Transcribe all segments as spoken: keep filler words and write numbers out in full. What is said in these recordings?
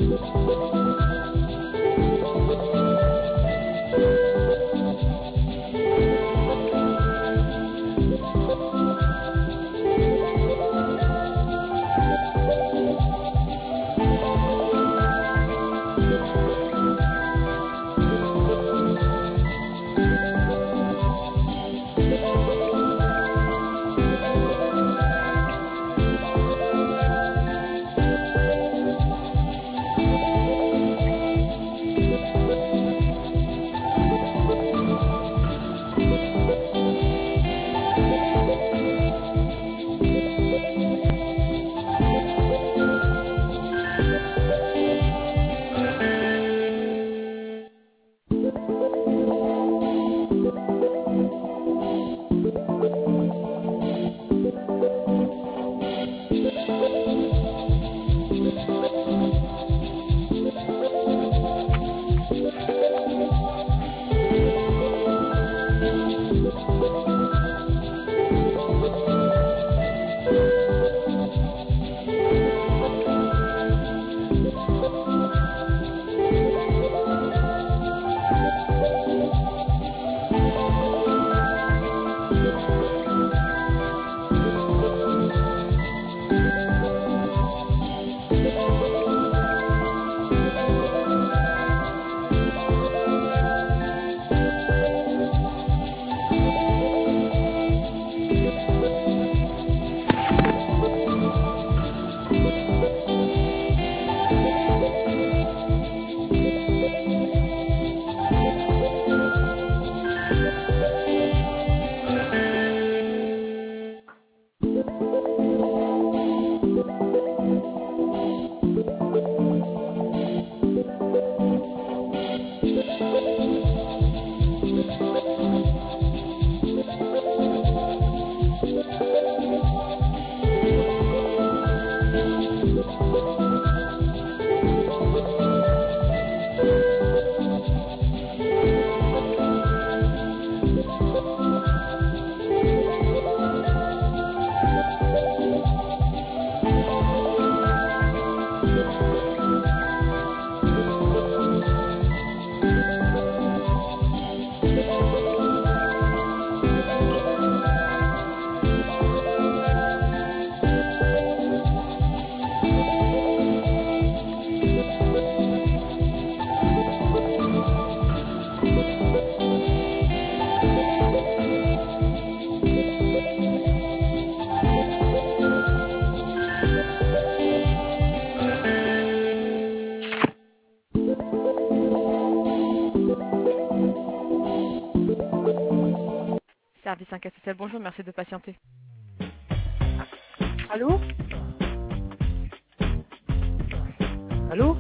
Service cinq social, bonjour, merci de patienter. Allô? Allô?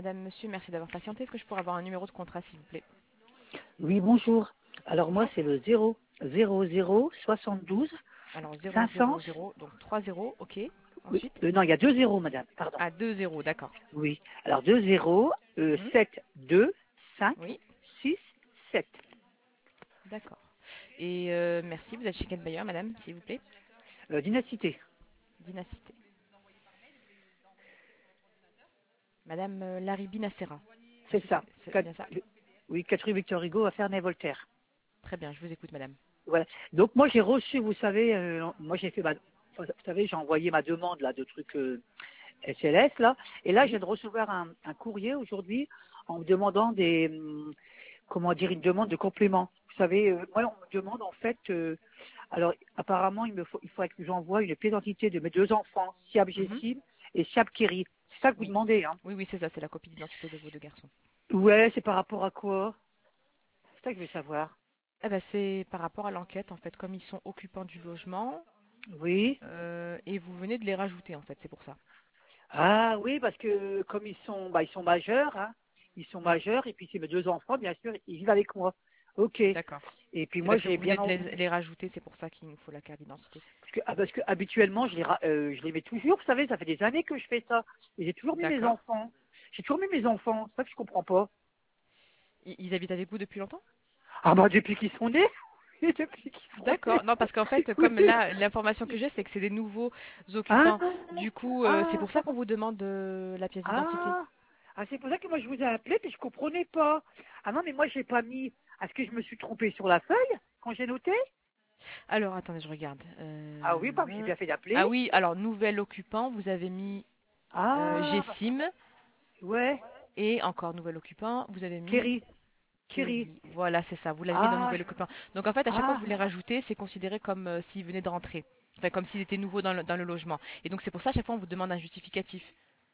Madame, monsieur, merci d'avoir patienté. Est-ce que je pourrais avoir un numéro de contrat, s'il vous plaît? Oui, bonjour. Alors moi, Bonjour. c'est le zéro zéro zéro soixante-douze Alors, zéro cinq cents. zéro zéro, donc trois zéros, ok. Oui, Ensuite? euh, non, il y a deux zéros, madame. Pardon. Ah, deux zéros, d'accord. Oui. Alors deux zéros, euh, Mhm. sept deux cinq Oui, six sept. d'accord. Et euh, merci, vous êtes chez quel bailleur, madame, s'il vous plaît? Euh, Dynasté. Dynasté. Madame euh, Laribi Nacera. Est-ce C'est que c'est ça. c'est Quatre- bien ça? oui, quatre rue Victor Hugo à Ferney-Voltaire. Très bien, je vous écoute, madame. Voilà. Donc moi j'ai reçu, vous savez, euh, moi j'ai fait ma, vous savez, j'ai envoyé ma demande là de trucs euh, S L S là, et là je Oui. viens de recevoir un, un courrier aujourd'hui en me demandant des, hum, comment dire, une demande de complément. Vous savez, euh, moi on me demande en fait, euh, alors apparemment il me faut, il faudrait que j'envoie une pièce d'identité de mes deux enfants, Siab Mhm. Jessim et Siab Kiri. C'est ça que vous Oui. demandez, hein? Oui, oui, c'est ça, c'est la copie d'identité de vos deux garçons. Ouais, c'est par rapport à quoi? C'est ça que je veux savoir. Eh ben, c'est par rapport à l'enquête, en fait, comme ils sont occupants du logement, Oui. euh, et vous venez de les rajouter, en fait, c'est pour ça. Ah oui, parce que comme ils sont, bah, ils sont majeurs, hein, ils sont Mm, majeurs, et puis c'est mes deux enfants, bien sûr, ils vivent avec moi. Ok. d'accord. Et puis C'est moi, parce que j'ai vous venez bien de les, envie, les rajouter, c'est pour ça qu'il nous faut la carte d'identité. parce que, ah, parce que habituellement, je les, ra- euh, je les mets toujours, vous savez, ça fait des années que je fais ça, et j'ai toujours mis mes D'accord. enfants. J'ai toujours mis mes enfants, c'est ça que je comprends pas. Ils, ils habitent avec vous depuis longtemps? Ah bah depuis qu'ils sont nés, oui, depuis qu'ils sont nés. D'accord. Non, parce qu'en fait, Oui. comme là, l'information que j'ai, c'est que c'est des nouveaux Ah, occupants. Du coup, euh, c'est ah, pour ça qu'on vous demande euh, la pièce d'identité. ah, ah, c'est pour ça que moi je vous ai appelé, puis je comprenais pas. Ah non, mais moi j'ai pas mis. Est-ce que je me suis trompée sur la feuille quand j'ai noté? Alors, attendez, je regarde. Ah oui, bah, j'ai Euh, bien fait d'appeler. Ah oui, alors, nouvel occupant, vous avez mis euh, Ah, bah, Gessim, ouais, et encore nouvel occupant, vous avez mis Kerry, Kerry. Kerry. Voilà, c'est ça, vous l'avez mis dans Ah, nouvel occupant. Donc en fait, à chaque fois que ah, vous les rajoutez, c'est considéré comme euh, s'ils venaient de rentrer. Enfin, comme s'ils étaient nouveaux dans le, dans le logement. Et donc c'est pour ça, à chaque fois, on vous demande un justificatif.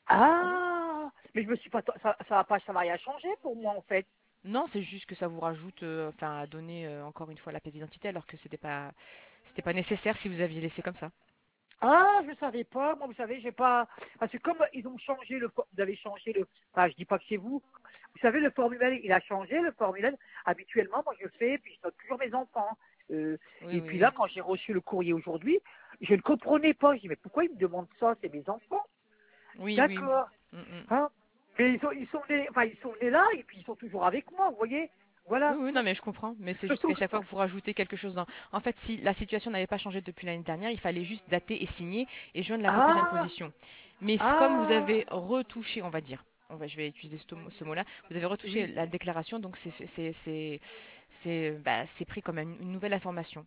ah. Mais je me suis pas, ça, ça va pas, ça va rien changer pour moi en fait. Non, c'est juste que ça vous rajoute, euh, enfin, à donner euh, encore une fois la pièce d'identité, alors que c'était pas, c'était pas nécessaire si vous aviez laissé comme ça. Ah, je savais pas. Moi, vous savez, j'ai pas. Parce que comme ils ont changé le, for- vous avez changé le. Enfin, je dis pas que c'est vous. Vous savez, le formulaire, il a changé le formulaire. Habituellement, moi, je fais, puis je note toujours mes enfants. Euh, Oui, et oui, puis oui. là, quand j'ai reçu le courrier aujourd'hui, je ne comprenais pas. Je dis, mais pourquoi ils me demandent ça? C'est mes enfants. Oui, oui. D'accord. Mm, mm. Hein? Mais ils sont, ils sont nés, enfin, ils sont nés là, et puis ils sont toujours avec moi, vous voyez? Oui, Voilà. oui, non, mais je comprends. Mais c'est juste qu'à chaque fois que vous rajoutez quelque chose dans... En fait, si la situation n'avait pas changé depuis l'année dernière, il fallait juste dater et signer et joindre la copie Ah, d'imposition. Mais c- comme vous ah, avez retouché, on va dire, on va, je vais utiliser ce, mot- ce mot-là, vous avez retouché oui. la déclaration, donc c'est c'est- c'est- c'est, bah, c'est pris comme une, une nouvelle information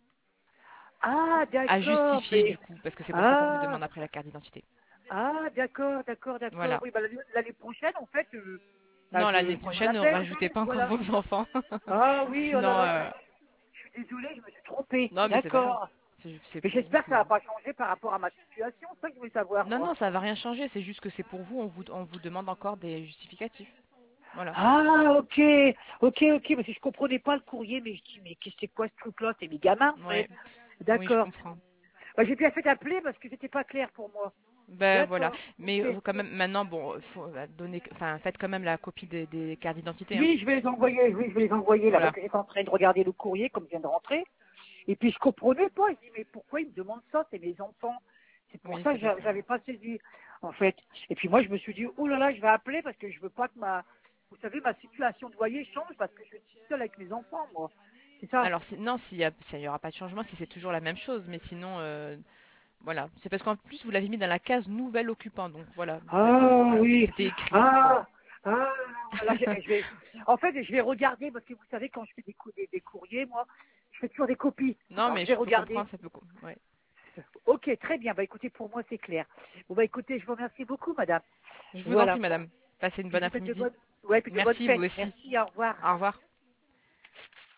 Ah, à d'accord. justifier du Mais, coup, parce que c'est pour ça qu'on vous ah, demande après la carte d'identité. ah, d'accord, d'accord, d'accord. Voilà. Oui, bah, l'année l'année prochaine, en fait, euh, bah, Non, je l'année viendrai prochaine, la ne faire. rajoutez pas encore Voilà. vos enfants. Ah oui, oh là Sinon, là, euh, je suis désolée, je me suis trompée. non, mais c'est pas grave. D'accord. C'est c'est Mais pour vous j'espère que ça va que... pas changer par rapport à ma situation. C'est ça que je voulais savoir, Non, non, moi. ça va rien changer. C'est juste que c'est pour vous. On vous, on vous demande encore des justificatifs. Voilà. Ah, ok, ok, ok, parce que je comprenais pas le courrier, mais je dis, mais qu'est-ce que c'est quoi ce truc-là? C'est mes gamins, en Ouais. fait. Oui, je D'accord. comprends. Bah, j'ai bien fait d'appeler parce que c'était pas clair pour moi. Ben voilà. D'accord, Mais ok. euh, quand même, maintenant, bon, faut euh, donner, enfin, faites quand même la copie des, des cartes d'identité, hein. Oui, je vais les envoyer, oui, je vais les envoyer là, parce Voilà. que j'étais en train de regarder le courrier comme je viens de rentrer. Et puis je comprenais pas, je dis, mais pourquoi ils me demandent ça? C'est mes enfants. C'est pour Oui, ça c'est que parce j'a- que. j'avais pas saisi, en fait. Et puis moi, je me suis dit, oh là là, je vais appeler parce que je veux pas que ma, vous savez, ma situation de loyer change parce que je suis seule avec mes enfants, moi. C'est ça. Alors, si- non, s'il y a, s'il y aura pas de changement, si c'est toujours la même chose. Mais sinon, euh, voilà. C'est parce qu'en plus, vous l'avez mis dans la case nouvel occupant. Donc voilà. C'est- Ah oui. C'était écrit. Bon. Ah, ah, là, je, je vais, en fait, je vais regarder parce que vous savez, quand je fais des, cou- des, des courriers, moi, je fais toujours des copies. Non, Alors mais je vais je peux regarder. comprendre. Ça peut. co- Ouais. Ok, très bien. Bah écoutez, pour moi, c'est clair. Bon bah écoutez, je vous remercie beaucoup, madame. Je vous en prie, Voilà. madame. Passez une Puis bonne je vous souhaite de après-midi. bonnes, ouais, puis de bonnes Merci, vous fêtes. aussi. Merci, au revoir. Au revoir.